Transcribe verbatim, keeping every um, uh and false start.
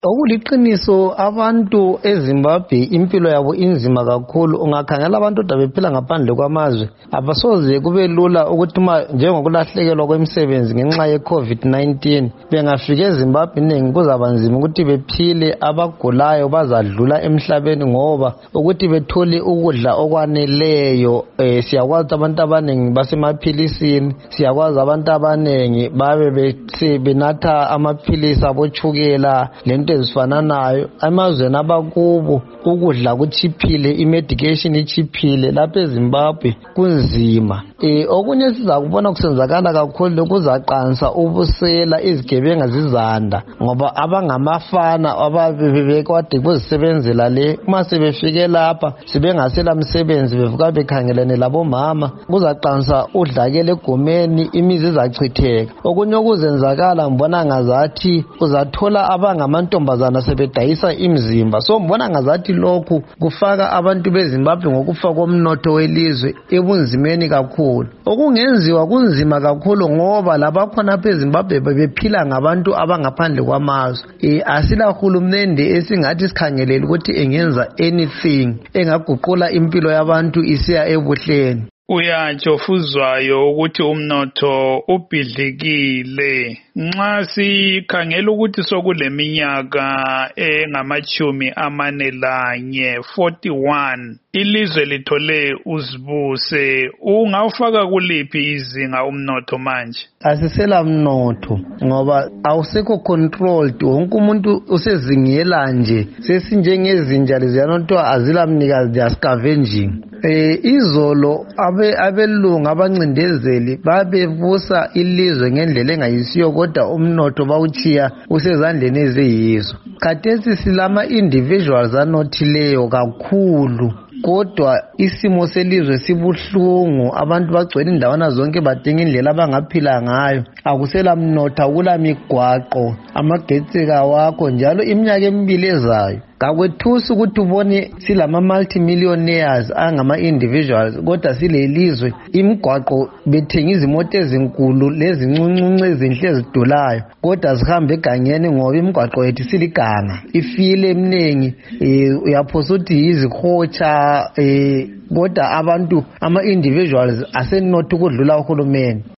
Okuliqiniso abantu eZimbabwe impilo yabo inzima kakhulu. Ungakhangela abantu bephila ngaphandle kwamazwe abasoze kube lula ukuthi njengokulahlekelwa kwemisebenzi ngenxa ye COVID nineteen bengafika eZimbabwe inengi kuzaba nzima ukuthi bephile. Abagulayo bazadlula emhlabeni ngoba ukuthi bethole ukudla okwaneleyo. Eh, siyakwazi abantu abanengi basemaphilisini, siyakwazi abantu abanengi babe benatha amaphilisi abochukela lento ezifananayo. Amazweni abakubo ukudla kuchiphile, imedication ichiphile. Lapha eZimbabwe kunzima. Eh, okunye sizakubona kusenzakala kakhulu kuzaqansa ubusela, izigebenga zizanda ngoba abangamafana ababekade kuzisebenzela le uma sebefike lapha sibengasela msebenzi bevuka bekhangelene labomama, kuzaqansa udlakela egomeni, imizi izachitheka. Okunye okuzenzakala ngibona ngazathi uzathola abangamantombazana sebedayisa imizimba. So ngibona ngazathi lokhu kufaka abantu beZimbabwe ngokufa komnotho welizwe ebunzimeni kakhulu. Okungenziwa kunzima kakhulu ngoba labakhona beZimbabwe bephila ngabantu abangaphandle kwamazwe. E, asila hulumende esingathi sikhangelela ukuthi engenza anything engaguqula impilo yabantu isiya ebuhleni. Uyajofuzwayo ukuthi umnotho ubhidlikile. Nxa sikhangela ukuthi sokuleminyaka engamachumi amane lanye forty-one ilizwe lithole uzibuse, ungawufaka kuliphi izinga umnotho manje? Asisela mnotho ngoba awusekho controlled, wonke umuntu usezingela nje, sesinjengezinja leziyanothiwa azila mnikazi, they are scavenging. Eh, izolo abe abelungu abancindezeli babevusa ilizwe ngendlela engayisiyo kodwa umnotho bawuchiya usezandleni eziyizo. Khathesi silama individuals anothileyo kakhulu kodwa isimo selizwe sibuhlungu. Abantu bagcwele indawana zonke badinga indlela abangaphila ngayo. Akusela mnotho, akula migwaqo, amagetsi kawakho, njalo iminyaka emibili ezayo kakwethusi ukuthi ubone silama multimillionaires angama individuals kodwa silelizwe imigwaqo bethenga izimoto ezinkulu lezincuncu ezinhle ezidulayo kodwa zihambe egangeni ngoba imigwaqo yethu siliganga ifile eminengi. Eh, uyaphosa ukuthi yizihotsha, eh, kodwa abantu ama individuals asenotho ukudlula uhulumeni.